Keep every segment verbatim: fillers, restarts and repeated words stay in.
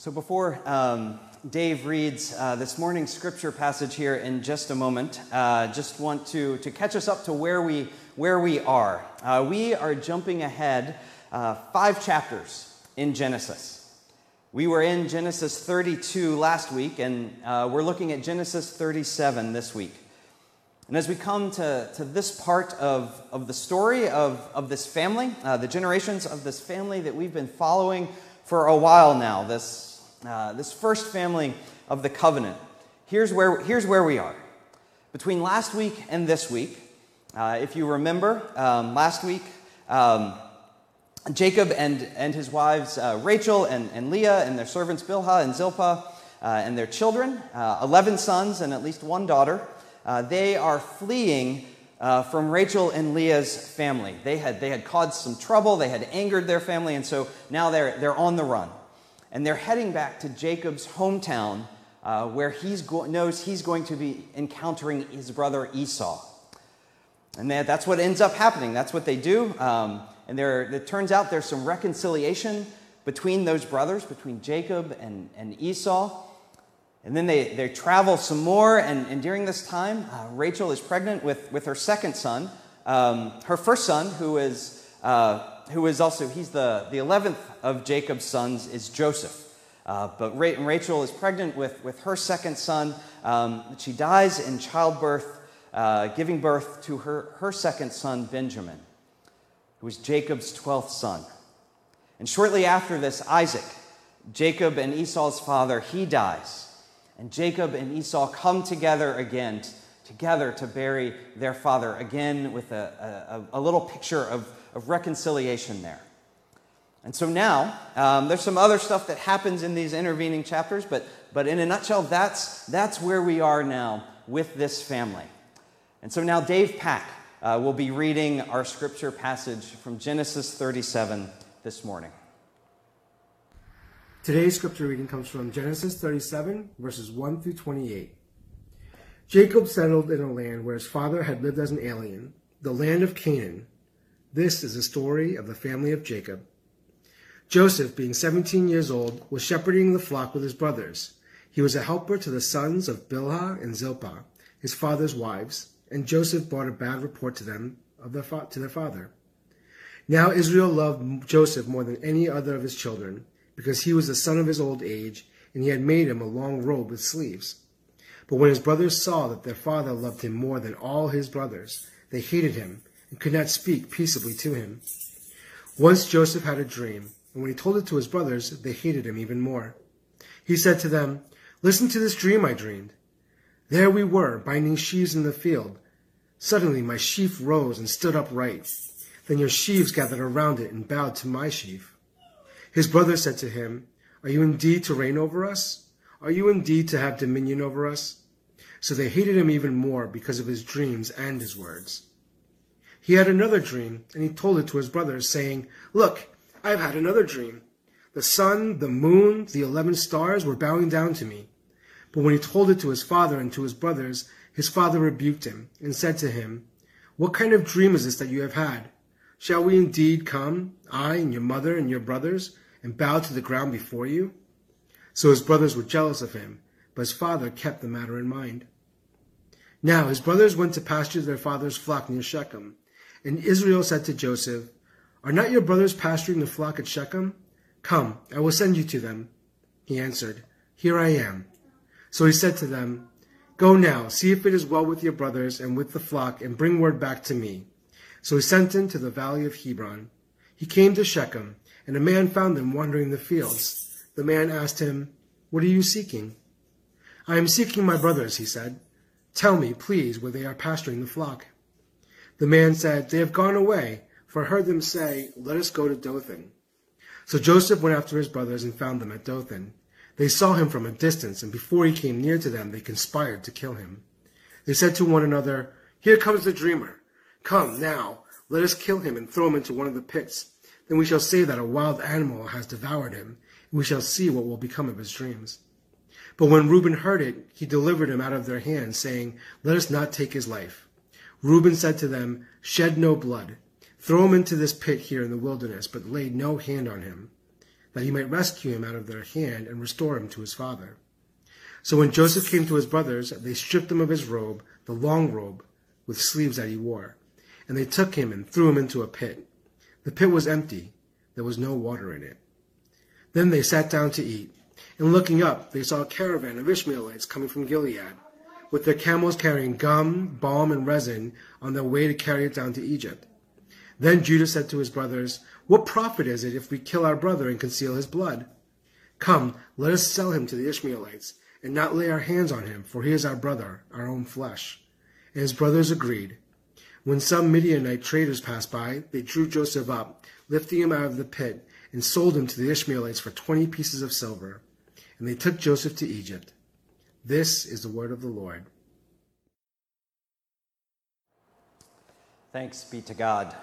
So before um, Dave reads uh, this morning's scripture passage here in just a moment, uh, just want to, to catch us up to where we, where we are. Uh, we are jumping ahead uh, five chapters in Genesis. We were in Genesis thirty-two last week, and uh, we're looking at Genesis thirty-seven this week. And as we come to, to this part of, of the story of, of this family, uh, the generations of this family that we've been following for a while now, this Uh, this first family of the covenant. Here's where, here's where we are. Between last week and this week, uh, if you remember, um, last week, um, Jacob and, and his wives, uh, Rachel and, and Leah, and their servants Bilhah and Zilpah, uh, and their children, uh, eleven sons and at least one daughter, uh, they are fleeing uh, from Rachel and Leah's family. They had, they had caused some trouble, they had angered their family, and so now they're, they're on the run. And they're heading back to Jacob's hometown uh, where he go- knows he's going to be encountering his brother Esau. And that, that's what ends up happening. That's what they do. Um, and there, it turns out there's some reconciliation between those brothers, between Jacob and, and Esau. And then they, they travel some more. And, and during this time, uh, Rachel is pregnant with, with her second son. Um, her first son, who is... Uh, who is also, he's the, the eleventh of Jacob's sons, is Joseph. Uh, but Ra- Rachel is pregnant with, with her second son. Um, she dies in childbirth, uh, giving birth to her, her second son, Benjamin, who was Jacob's twelfth son. And shortly after this, Isaac, Jacob and Esau's father, he dies. And Jacob and Esau come together again, t- together to bury their father, again with a, a, a little picture of of reconciliation there. And so now, um, there's some other stuff that happens in these intervening chapters, but, but in a nutshell, that's, that's where we are now with this family. And so now Dave Pack uh, will be reading our scripture passage from Genesis thirty-seven this morning. Today's scripture reading comes from Genesis thirty-seven, verses one through twenty-eight. Jacob settled in a land where his father had lived as an alien, the land of Canaan. This is the story of the family of Jacob. Joseph, being seventeen years old, was shepherding the flock with his brothers. He was a helper to the sons of Bilhah and Zilpah, his father's wives, and Joseph brought a bad report to them of their fa- to their father. Now Israel loved Joseph more than any other of his children, because he was the son of his old age, and he had made him a long robe with sleeves. But when his brothers saw that their father loved him more than all his brothers, they hated him, and could not speak peaceably to him. Once Joseph had a dream, and when he told it to his brothers, they hated him even more. He said to them, "Listen to this dream I dreamed. There we were, binding sheaves in the field. Suddenly my sheaf rose and stood upright. Then your sheaves gathered around it and bowed to my sheaf." His brothers said to him, "Are you indeed to reign over us? Are you indeed to have dominion over us?" So they hated him even more because of his dreams and his words. He had another dream, and he told it to his brothers, saying, "Look, I have had another dream. The sun, the moon, the eleven stars were bowing down to me." But when he told it to his father and to his brothers, his father rebuked him and said to him, "What kind of dream is this that you have had? Shall we indeed come, I and your mother and your brothers, and bow to the ground before you?" So his brothers were jealous of him, but his father kept the matter in mind. Now his brothers went to pasture their father's flock near Shechem. And Israel said to Joseph, "Are not your brothers pasturing the flock at Shechem? Come, I will send you to them." He answered, "Here I am." So he said to them, "Go now, see if it is well with your brothers and with the flock, and bring word back to me." So he sent him to the valley of Hebron. He came to Shechem, and a man found them wandering the fields. The man asked him, "What are you seeking?" "I am seeking my brothers," he said. "Tell me, please, where they are pasturing the flock." The man said, "They have gone away, for I heard them say, 'Let us go to Dothan.'" So Joseph went after his brothers and found them at Dothan. They saw him from a distance, and before he came near to them, they conspired to kill him. They said to one another, "Here comes the dreamer. Come now, let us kill him and throw him into one of the pits. Then we shall say that a wild animal has devoured him, and we shall see what will become of his dreams." But when Reuben heard it, he delivered him out of their hands, saying, "Let us not take his life." Reuben said to them, "Shed no blood. Throw him into this pit here in the wilderness, but lay no hand on him." that he might rescue him out of their hand and restore him to his father. So when Joseph came to his brothers, they stripped him of his robe, the long robe, with sleeves that he wore. And they took him and threw him into a pit. The pit was empty. There was no water in it. Then they sat down to eat. And looking up, they saw a caravan of Ishmaelites coming from Gilead, with their camels carrying gum, balm, and resin on their way to carry it down to Egypt. Then Judah said to his brothers, "What profit is it if we kill our brother and conceal his blood? Come, let us sell him to the Ishmaelites, and not lay our hands on him, for he is our brother, our own flesh." And his brothers agreed. When some Midianite traders passed by, they drew Joseph up, lifting him out of the pit, and sold him to the Ishmaelites for twenty pieces of silver. And they took Joseph to Egypt. This is the word of the Lord. Thanks be to God.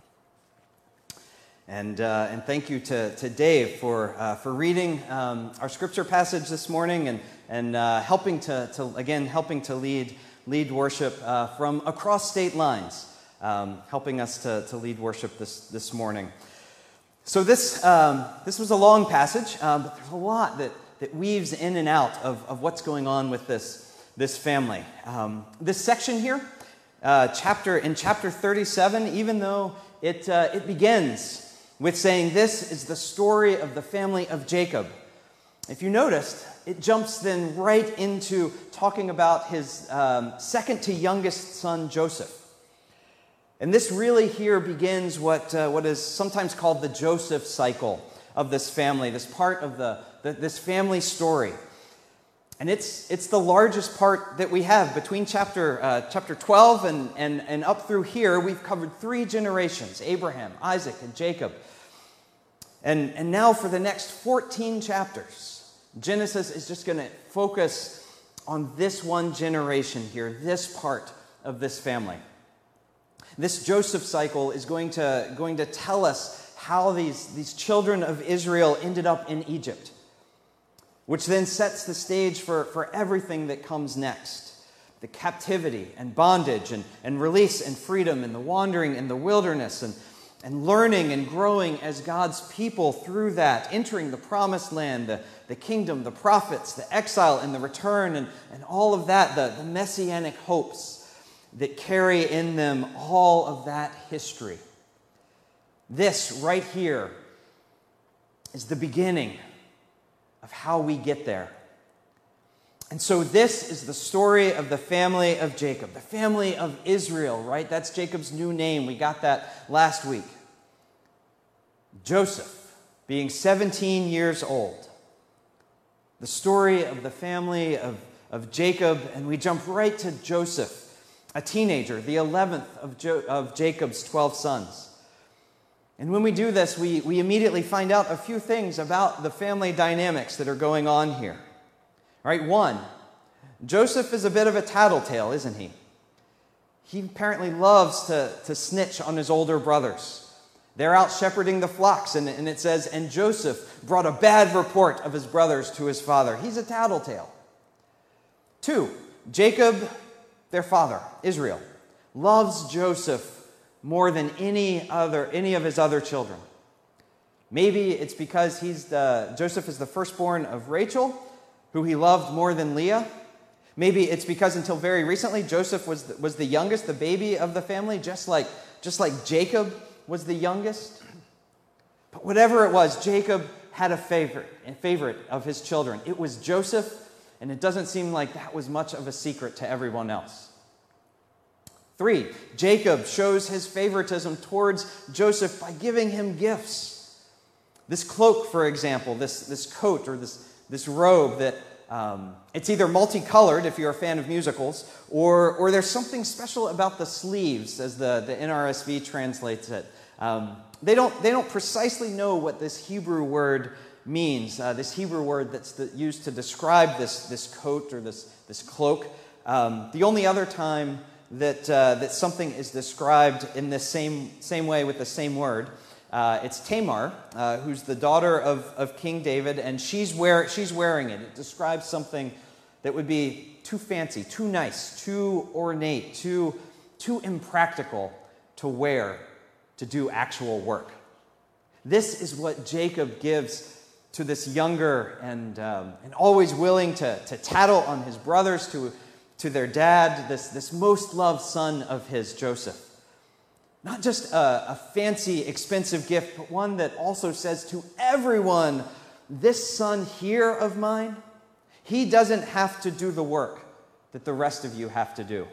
And uh, and thank you to, to Dave for uh, for reading um, our scripture passage this morning and and uh, helping to, to again helping to lead lead worship uh, from across state lines, um, helping us to, to lead worship this this morning. So this um, this was a long passage, um, but there's a lot that, that weaves in and out of, of what's going on with this this family. Um, this section here, uh, chapter in chapter thirty-seven, even though it uh, it begins with saying this is the story of the family of Jacob. If you noticed, it jumps then right into talking about his um, second to youngest son, Joseph. And this really here begins what uh, what is sometimes called the Joseph cycle of this family, this part of the, the this family story. And it's it's the largest part that we have. Between chapter uh, chapter twelve and, and, and up through here, we've covered three generations, Abraham, Isaac, and Jacob. And, and now for the next fourteen chapters, Genesis is just going to focus on this one generation here, this part of this family. This Joseph cycle is going to, going to tell us how these, these children of Israel ended up in Egypt, which then sets the stage for, for everything that comes next. The captivity and bondage and, and release and freedom and the wandering in the wilderness and And learning and growing as God's people through that, entering the promised land, the, the kingdom, the prophets, the exile and the return, and, and all of that, the, the messianic hopes that carry in them all of that history. This right here is the beginning of how we get there. And so this is the story of the family of Jacob, the family of Israel, right? That's Jacob's new name. We got that last week. Joseph, being seventeen years old. The story of the family of, of Jacob, and we jump right to Joseph, a teenager, the eleventh of, jo- of Jacob's twelve sons. And when we do this, we, we immediately find out a few things about the family dynamics that are going on here. All right, one, Joseph is a bit of a tattletale, isn't he? He apparently loves to, to snitch on his older brothers. They're out shepherding the flocks, and, and it says, and Joseph brought a bad report of his brothers to his father. He's a tattletale. Two, Jacob, their father, Israel, loves Joseph more than any other, any of his other children. Maybe it's because he's the, Joseph is the firstborn of Rachel, who he loved more than Leah. Maybe it's because until very recently, Joseph was the, was the youngest, the baby of the family, just like, just like Jacob was the youngest. But whatever it was, Jacob had a favorite, a favorite of his children. It was Joseph, and it doesn't seem like that was much of a secret to everyone else. Three, Jacob shows his favoritism towards Joseph by giving him gifts. This cloak, for example, this, this coat or this, this robe that um, it's either multicolored if you're a fan of musicals, or, or there's something special about the sleeves, as the, the N R S V translates it. Um, they don't they don't precisely know what this Hebrew word means, uh, this Hebrew word that's the, used to describe this, this coat or this, this cloak. Um, the only other time that uh, that something is described in the same same way with the same word, uh, it's Tamar, uh, who's the daughter of, of King David, and she's wear she's wearing it. It describes something that would be too fancy, too nice, too ornate, too too impractical to wear to do actual work. This is what Jacob gives to this younger and, um, and always willing to, to tattle on his brothers, to, to their dad, this, this most loved son of his, Joseph. Not just a, a fancy, expensive gift, but one that also says to everyone, this son here of mine, he doesn't have to do the work that the rest of you have to do.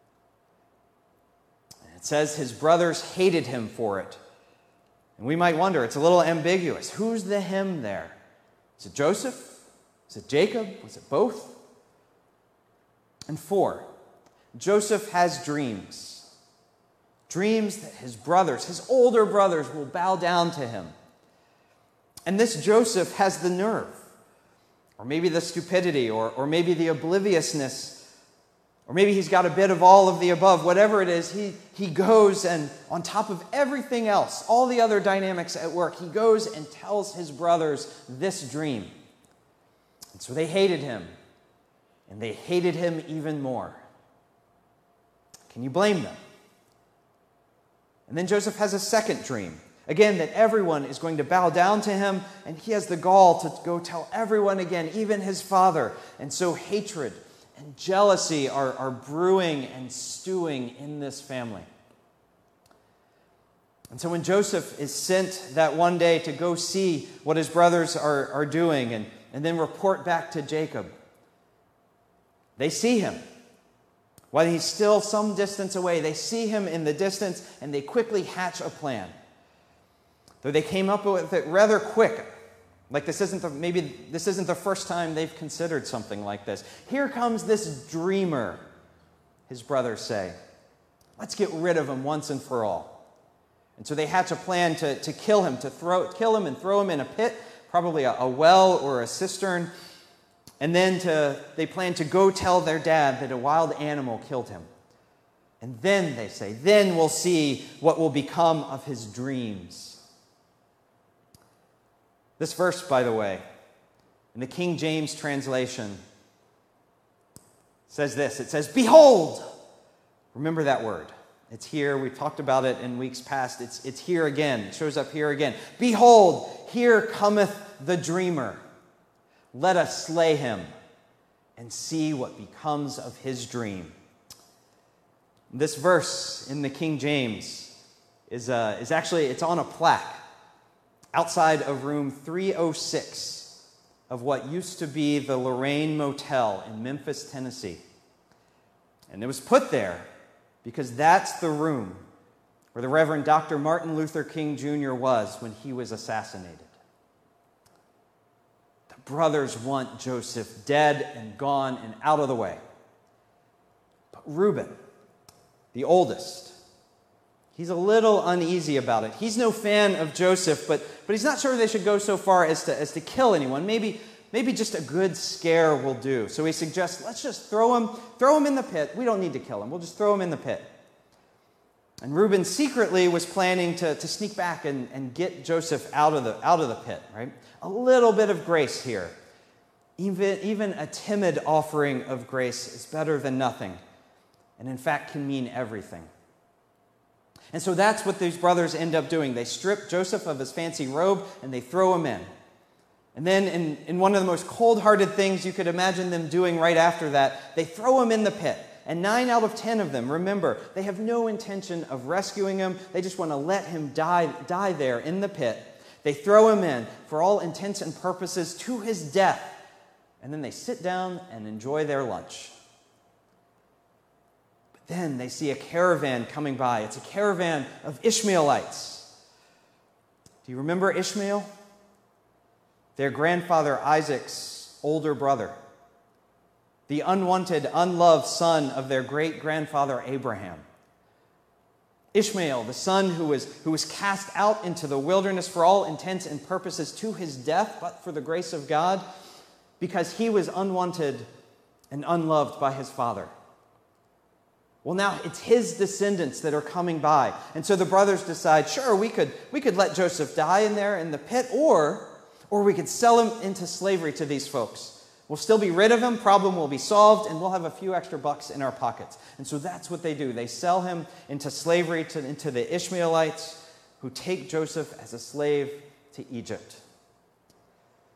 And it says his brothers hated him for it. And we might wonder, it's a little ambiguous. Who's the him there? Is it Joseph? Is it Jacob? Was it both? And four, Joseph has dreams. Dreams that his brothers, his older brothers, will bow down to him. And this Joseph has the nerve, or maybe the stupidity, or, or maybe the obliviousness, or maybe he's got a bit of all of the above. Whatever it is, he, he goes and on top of everything else, all the other dynamics at work, he goes and tells his brothers this dream. And so they hated him, and they hated him even more. Can you blame them? And then Joseph has a second dream. Again, that everyone is going to bow down to him, and he has the gall to go tell everyone again, even his father. And so hatred and jealousy are, are brewing and stewing in this family. And so when Joseph is sent that one day to go see what his brothers are, are doing and, and then report back to Jacob, they see him. While he's still some distance away, they see him in the distance, and they quickly hatch a plan. Though they came up with it rather quick. Like this isn't the, maybe this isn't the first time they've considered something like this. Here comes this dreamer, his brothers say. Let's get rid of him once and for all. And so they hatch a plan to, to kill him, to throw, kill him and throw him in a pit, probably a, a well or a cistern. And then to, they plan to go tell their dad that a wild animal killed him. And then, they say, then we'll see what will become of his dreams. This verse, by the way, in the King James translation, says this. It says, behold! Remember that word. It's here. We've talked about it in weeks past. It's, it's here again. It shows up here again. Behold, here cometh the dreamer. Let us slay him and see what becomes of his dream. This verse in the King James is, uh, is actually, it's on a plaque outside of room three oh six of what used to be the Lorraine Motel in Memphis, Tennessee. And it was put there because that's the room where the Reverend Doctor Martin Luther King Junior was when he was assassinated. The brothers want Joseph dead and gone and out of the way. But Reuben, the oldest, he's a little uneasy about it. He's no fan of Joseph, but, but he's not sure they should go so far as to, as to kill anyone. Maybe, maybe just a good scare will do. So he suggests, let's just throw him, throw him in the pit. We don't need to kill him. We'll just throw him in the pit. And Reuben secretly was planning to, to sneak back and, and get Joseph out of the, out of the pit, right? A little bit of grace here. Even, even a timid offering of grace is better than nothing, and in fact can mean everything. And so that's what these brothers end up doing. They strip Joseph of his fancy robe and they throw him in. And then in, in one of the most cold-hearted things you could imagine them doing right after that, they throw him in the pit. And nine out of ten of them, remember, they have no intention of rescuing him. They just want to let him die, die there in the pit. They throw him in for all intents and purposes to his death. And then they sit down and enjoy their lunch. Then they see a caravan coming by. It's a caravan of Ishmaelites. Do you remember Ishmael? Their grandfather Isaac's older brother. The unwanted, unloved son of their great-grandfather Abraham. Ishmael, the son who was, who was cast out into the wilderness for all intents and purposes to his death, but for the grace of God, because he was unwanted and unloved by his father. Well, now it's his descendants that are coming by. And so the brothers decide, sure, we could, we could let Joseph die in there in the pit, or, or we could sell him into slavery to these folks. We'll still be rid of him, problem will be solved, and we'll have a few extra bucks in our pockets. And so that's what they do. They sell him into slavery to, into the Ishmaelites, who take Joseph as a slave to Egypt.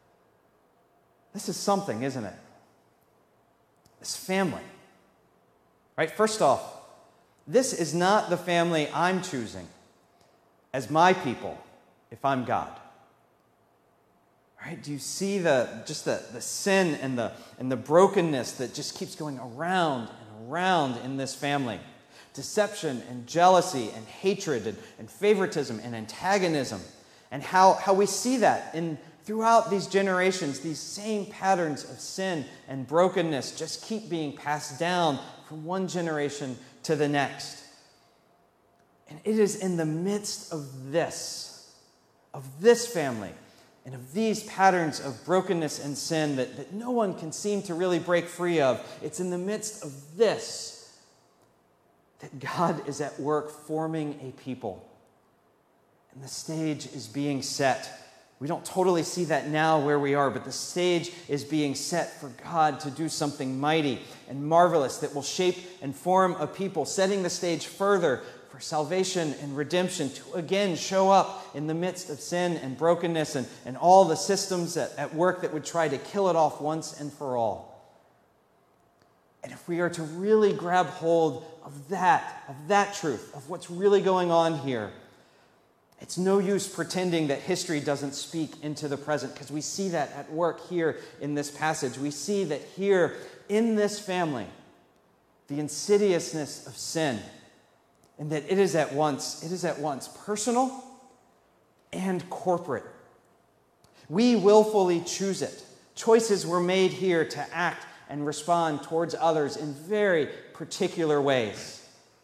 This is something, isn't it? This family. Right? First off, this is not the family I'm choosing as my people if I'm God. Right? Do you see the just the, the sin and the and the brokenness that just keeps going around and around in this family? Deception and jealousy and hatred and, and favoritism and antagonism. And how, how we see that in throughout these generations, these same patterns of sin and brokenness just keep being passed down from one generation to the next. And it is in the midst of this, of this family, and of these patterns of brokenness and sin that, that no one can seem to really break free of. It's in the midst of this that God is at work forming a people. And the stage is being set. We don't totally see that now where we are, but the stage is being set for God to do something mighty and marvelous that will shape and form a people, setting the stage further for salvation and redemption to again show up in the midst of sin and brokenness and, and all the systems at, at work that would try to kill it off once and for all. And if we are to really grab hold of that, of that truth, of what's really going on here, it's no use pretending that history doesn't speak into the present, because we see that at work here in this passage. We see that here in this family, the insidiousness of sin, and that it is at once, it is at once personal and corporate. We willfully choose it. Choices were made here to act and respond towards others in very particular ways.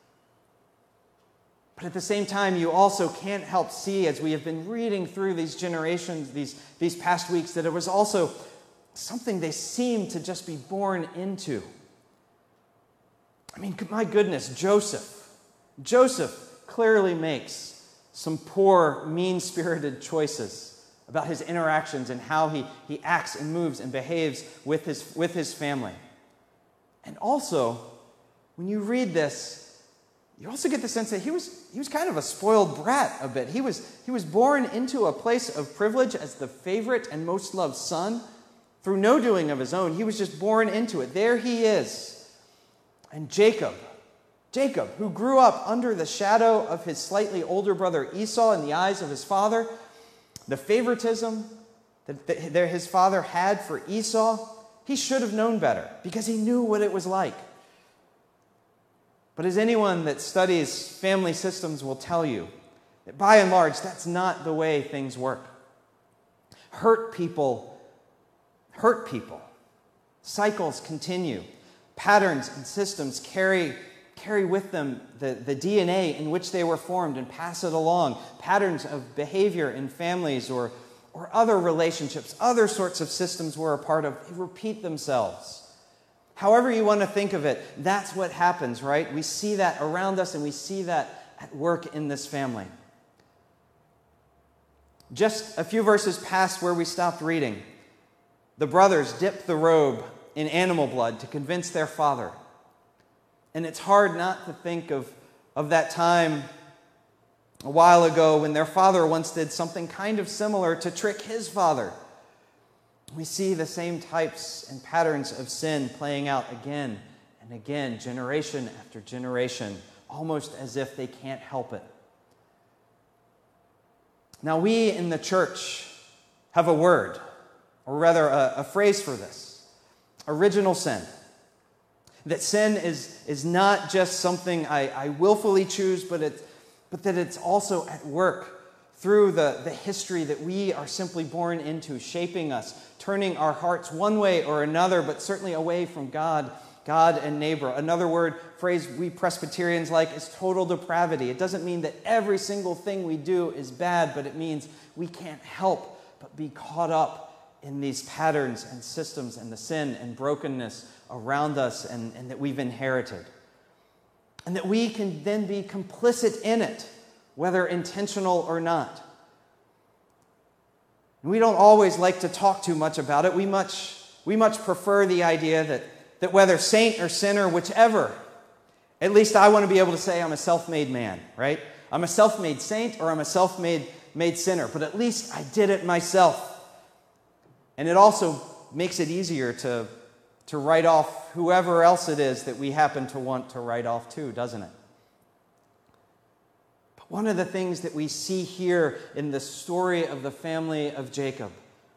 But at the same time, you also can't help see, as we have been reading through these generations, these, these past weeks, that it was also something they seemed to just be born into. I mean, my goodness, Joseph. Joseph clearly makes some poor, mean-spirited choices about his interactions and how he, he acts and moves and behaves with his, with his family. And also, when you read this, you also get the sense that he was, he was kind of a spoiled brat a bit. He was, he was born into a place of privilege as the favorite and most loved son through no doing of his own. He was just born into it. There he is. And Jacob, Jacob, who grew up under the shadow of his slightly older brother Esau in the eyes of his father, the favoritism that, that his father had for Esau, he should have known better because he knew what it was like. But as anyone that studies family systems will tell you, that by and large, that's not the way things work. Hurt people, hurt people. Cycles continue. Patterns and systems carry, carry with them the, the D N A in which they were formed and pass it along. Patterns of behavior in families or, or other relationships, other sorts of systems we're a part of, they repeat themselves. However you want to think of it, that's what happens, right? We see that around us and we see that at work in this family. Just a few verses past where we stopped reading, the brothers dipped the robe in animal blood to convince their father. And it's hard not to think of, of that time a while ago when their father once did something kind of similar to trick his father. We see the same types and patterns of sin playing out again and again, generation after generation, almost as if they can't help it. Now, we in the church have a word, or rather a, a phrase for this: original sin. That sin is, is not just something I, I willfully choose, but, it, but that it's also at work through the, the history that we are simply born into, shaping us, turning our hearts one way or another, but certainly away from God, God and neighbor. Another word, phrase we Presbyterians like is total depravity. It doesn't mean that every single thing we do is bad, but it means we can't help but be caught up in these patterns and systems and the sin and brokenness around us and, and that we've inherited. And that we can then be complicit in it, whether intentional or not. We don't always like to talk too much about it. We much, we much prefer the idea that, that whether saint or sinner, whichever, at least I want to be able to say I'm a self-made man, right? I'm a self-made saint or I'm a self-made made sinner, but at least I did it myself. And it also makes it easier to, to write off whoever else it is that we happen to want to write off too, doesn't it? But one of the things that we see here in the story of the family of Jacob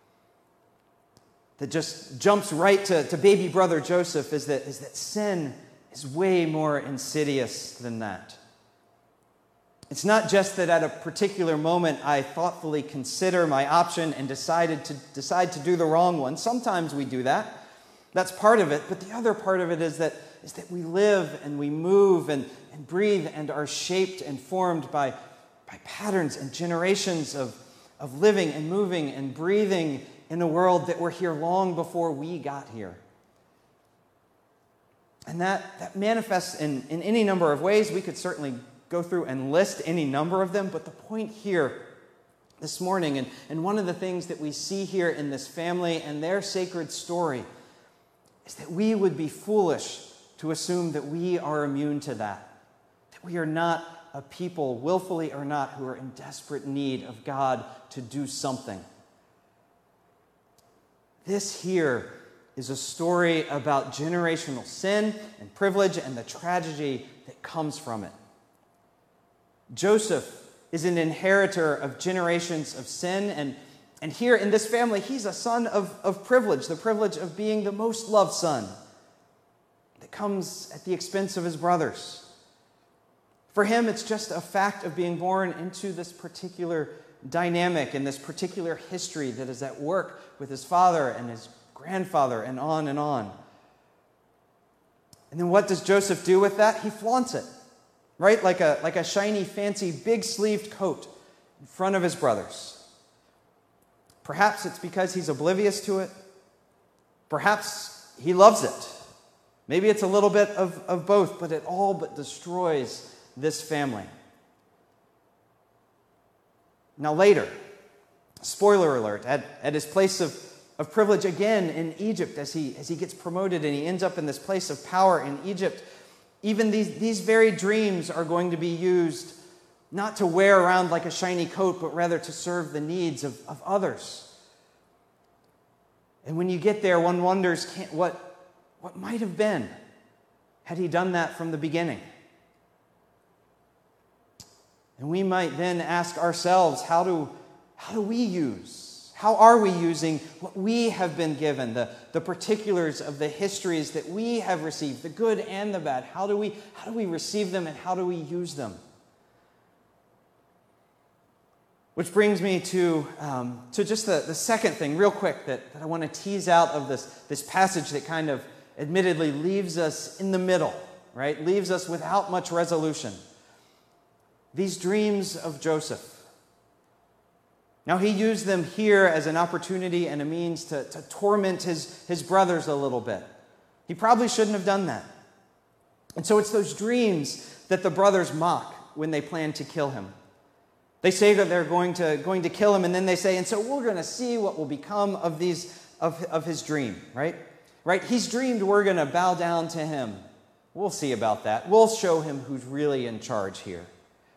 that just jumps right to, to baby brother Joseph is that, is that sin is way more insidious than that. It's not just that at a particular moment I thoughtfully consider my option and decided to decide to do the wrong one. Sometimes we do that. That's part of it. But the other part of it is that, is that we live and we move and, and breathe and are shaped and formed by, by patterns and generations of, of living and moving and breathing in a world that were here long before we got here. And that, that manifests in, in any number of ways. We could certainly go through and list any number of them, but the point here this morning, and, and one of the things that we see here in this family and their sacred story, is that we would be foolish to assume that we are immune to that, that we are not a people, willfully or not, who are in desperate need of God to do something. This here is a story about generational sin and privilege and the tragedy that comes from it. Joseph is an inheritor of generations of sin, and, and here in this family, he's a son of, of privilege, the privilege of being the most loved son that comes at the expense of his brothers. For him, it's just a fact of being born into this particular dynamic and this particular history that is at work with his father and his grandfather and on and on. And then what does Joseph do with that? He flaunts it, right? Like a, like a shiny, fancy, big-sleeved coat in front of his brothers. Perhaps it's because he's oblivious to it. Perhaps he loves it. Maybe it's a little bit of, of both, but it all but destroys this family. Now later, spoiler alert, at, at his place of, of privilege again in Egypt, as he, as he gets promoted and he ends up in this place of power in Egypt, even these, these very dreams are going to be used not to wear around like a shiny coat, but rather to serve the needs of, of others. And when you get there, one wonders can't, what, what might have been had he done that from the beginning. And we might then ask ourselves, how do, how do we use, how are we using what we have been given, the, the particulars of the histories that we have received, the good and the bad? How do we, how do we receive them and how do we use them? Which brings me to, um, to just the, the second thing, real quick, that, that I want to tease out of this, this passage that kind of admittedly leaves us in the middle, right? Leaves us without much resolution. These dreams of Joseph. Now, he used them here as an opportunity and a means to, to torment his, his brothers a little bit. He probably shouldn't have done that. And so it's those dreams that the brothers mock when they plan to kill him. They say that they're going to, going to kill him, and then they say, and so we're going to see what will become of, these, of, of his dream, right? Right? He's dreamed we're going to bow down to him. We'll see about that. We'll show him who's really in charge here.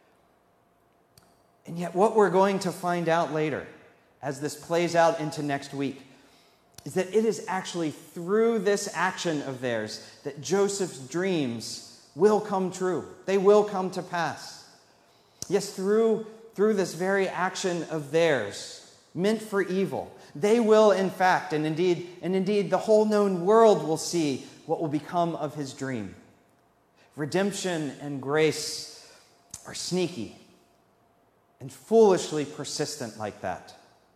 And yet what we're going to find out later, as this plays out into next week, is that it is actually through this action of theirs that Joseph's dreams will come true. They will come to pass. Yes, through, through this very action of theirs, meant for evil, they will in fact, and indeed, and indeed the whole known world will see what will become of his dream. Redemption and grace are sneaky and foolishly persistent like that.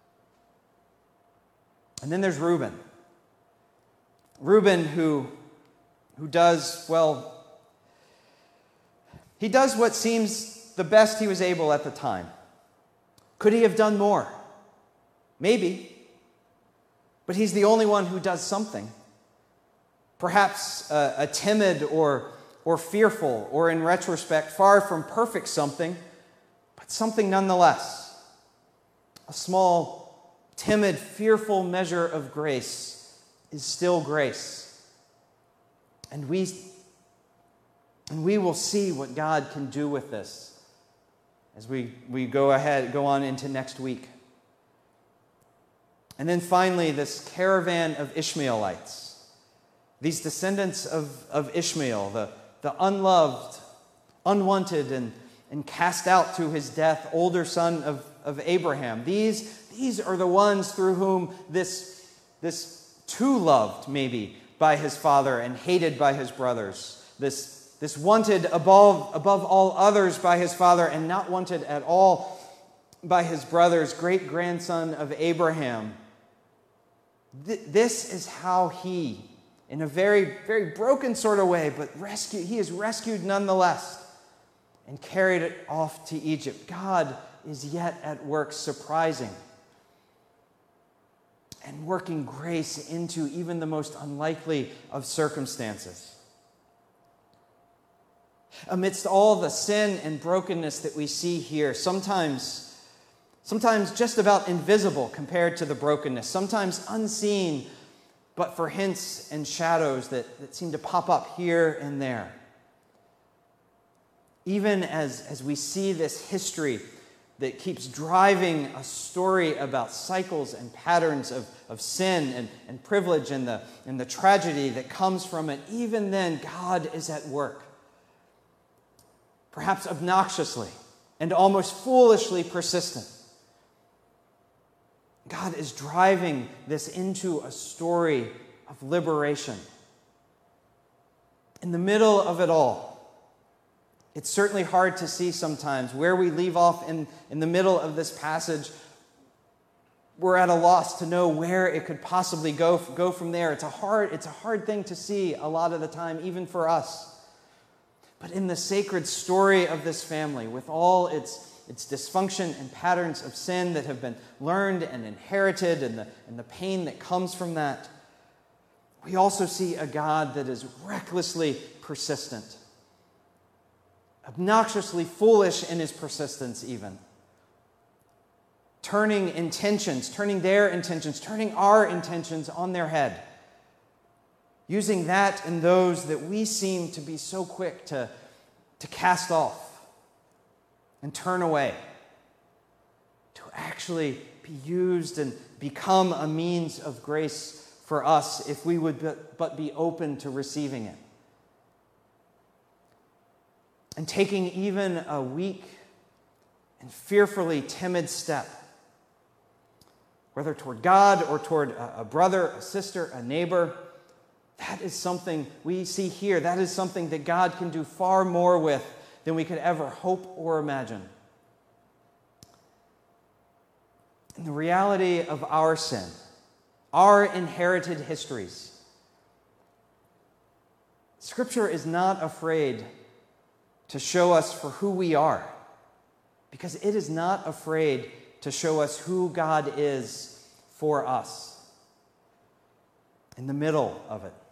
And then there's Reuben. Reuben who, who does, well, he does what seems the best he was able at the time. Could he have done more? Maybe. But he's the only one who does something. Perhaps a, a timid or, or fearful, or in retrospect, far from perfect something, but something nonetheless. A small, timid, fearful measure of grace is still grace. And we, and we will see what God can do with this as we, we go ahead, go on into next week. And then finally, this caravan of Ishmaelites, these descendants of, of Ishmael, the, the unloved, unwanted, and, and cast out to his death older son of, of Abraham. These, these are the ones through whom this, this too loved, maybe, by his father and hated by his brothers, this, this wanted above, above all others by his father and not wanted at all by his brothers, great-grandson of Abraham. Th- this is how he, in a very, very broken sort of way, but rescue, he is rescued nonetheless and carried it off to Egypt. God is yet at work surprising and working grace into even the most unlikely of circumstances. Amidst all the sin and brokenness that we see here, sometimes Sometimes just about invisible compared to the brokenness, sometimes unseen, but for hints and shadows that, that seem to pop up here and there. Even as, as we see this history that keeps driving a story about cycles and patterns of, of sin and, and privilege and the, and the tragedy that comes from it, even then God is at work. Perhaps obnoxiously and almost foolishly persistent. God is driving this into a story of liberation. In the middle of it all, it's certainly hard to see sometimes where we leave off in, in the middle of this passage. We're at a loss to know where it could possibly go, go from there. It's a hard, it's a hard thing to see a lot of the time, even for us. But in the sacred story of this family, with all its It's dysfunction and patterns of sin that have been learned and inherited and the, and the pain that comes from that, we also see a God that is recklessly persistent, obnoxiously foolish in his persistence even, turning intentions, turning their intentions, turning our intentions on their head, using that and those that we seem to be so quick to, to cast off and turn away, to actually be used and become a means of grace for us if we would but be open to receiving it. And taking even a weak and fearfully timid step, whether toward God or toward a brother, a sister, a neighbor, that is something we see here. That is something that God can do far more with than we could ever hope or imagine. And the reality of our sin, our inherited histories, Scripture is not afraid to show us for who we are, because it is not afraid to show us who God is for us in the middle of it.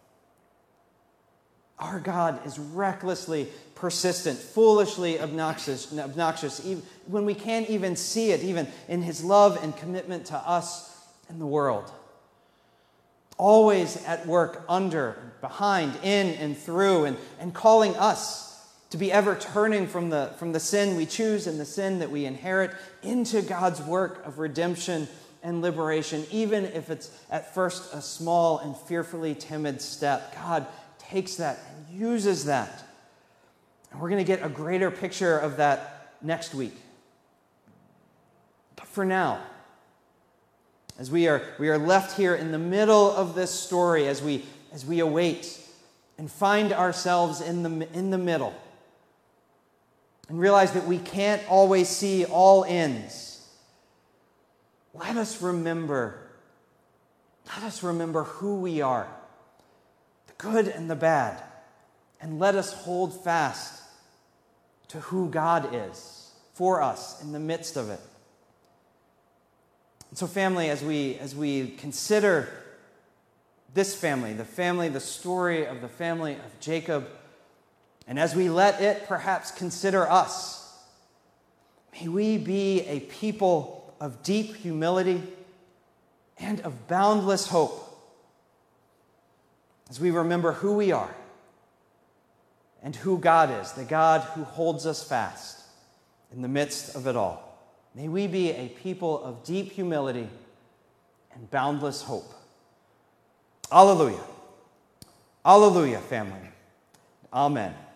Our God is recklessly persistent, foolishly obnoxious, obnoxious even when we can't even see it, even in his love and commitment to us and the world. Always at work under, behind, in, and through, and, and calling us to be ever turning from the, from the sin we choose and the sin that we inherit into God's work of redemption and liberation, even if it's at first a small and fearfully timid step. God takes that and uses that. And we're going to get a greater picture of that next week. But for now, as we are, we are left here in the middle of this story, as we, as we await and find ourselves in the, in the middle, and realize that we can't always see all ends, let us remember, let us remember who we are, the good and the bad, and let us hold fast to who God is for us in the midst of it. And so, family, as we as we consider this family, the family, the story of the family of Jacob, and as we let it perhaps consider us, may we be a people of deep humility and of boundless hope as we remember who we are and who God is, the God who holds us fast in the midst of it all. May we be a people of deep humility and boundless hope. Alleluia. Alleluia, family. Amen.